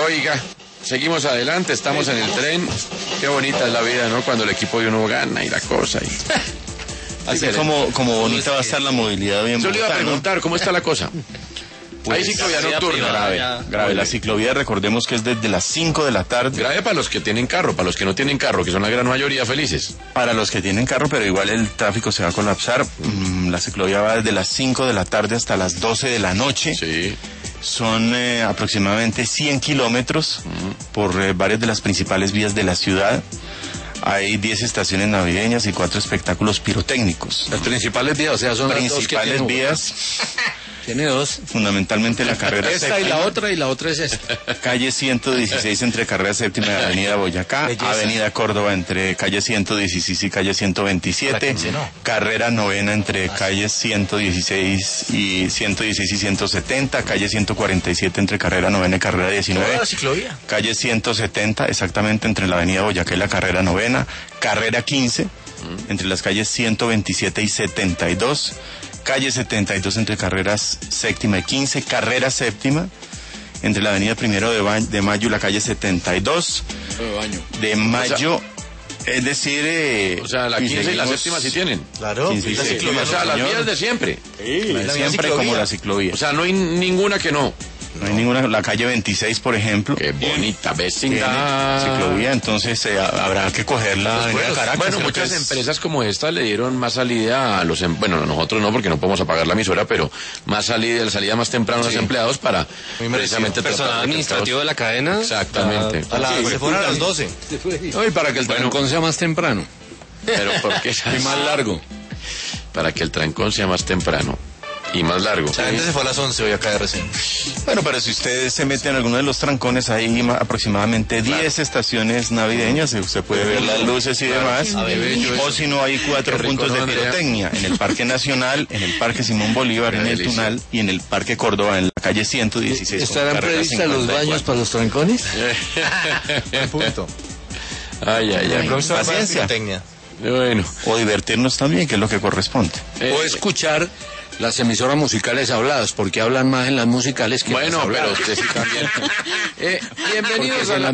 Oiga, seguimos adelante, estamos en el tren. Qué bonita es la vida, ¿no? Cuando el equipo de uno gana y la cosa. Así como bonita va a estar la movilidad bien. Yo le iba a preguntar, ¿cómo está la cosa? Pues, hay ciclovía nocturna. Grave. La ciclovía, recordemos que es desde las 5 de la tarde. Grave para los que tienen carro, para los que no tienen carro, que son la gran mayoría, felices. Para los que tienen carro, pero igual el tráfico se va a colapsar. La ciclovía va desde las 5 de la tarde hasta las 12 de la noche. Sí. Son aproximadamente 100 kilómetros por varias de las principales vías de la ciudad. Hay 10 estaciones navideñas y 4 espectáculos pirotécnicos. Las principales vías, o sea, son principales las dos que vías. Tiene dos. Fundamentalmente la carrera esta séptima. y la otra es esta. Calle 116 entre carrera séptima y avenida Boyacá. Belleza. Avenida Córdoba entre calle 116 y calle 127. Carrera novena entre calles 116 y 170. Calle 147 entre carrera novena y carrera 19. Toda la ciclovía. Calle 170 exactamente entre la avenida Boyacá y la carrera novena. Carrera 15 entre las calles 127 y 72. Calle 72 entre carreras séptima y 15, carrera séptima entre la avenida Primero de Mayo y la calle 72 de Mayo, es decir... o sea, la 15 y la séptima sí tienen. Claro, 15 y La séptima, ciclovía, o sea, las señor. vías de siempre. La siempre como la ciclovía. O sea, no hay ninguna que no. No hay ninguna, la calle 26, por ejemplo. Qué bonita Tiene vecindad. ciclovía, entonces habrá que coger la avenida Caracas. Bueno, creo muchas que es- empresas como esta le dieron más salida a los... Bueno, nosotros no, porque no podemos apagar la emisora, pero más salida más temprano a los empleados para precisamente... Personal administrativo de la cadena. Exactamente. Se fueron a las 12. No, y para que el trancón sea más temprano. Pero porque Y más largo. para que el trancón sea más temprano y más largo. La gente se fue a las 11 hoy acá de recién. Bueno, pero si ustedes se meten en alguno de los trancones, hay aproximadamente 10 estaciones navideñas, usted puede ver las luces y demás, o si no hay 4 Qué rico, puntos ¿no, de Andrea? pirotecnia, en el Parque Nacional, en el Parque Simón Bolívar, Qué en el delicia. Tunal y en el Parque Córdoba, en la calle 116. ¿Estarán carrera previstas los 54. baños para los trancones? Punto. Ay, ay, ay. Paciencia. Bueno. O divertirnos también, que es lo que corresponde. O escuchar las emisoras musicales habladas, porque hablan más en las musicales que en Bueno, las pero habladas. usted sí también. Bienvenidos Porque a en la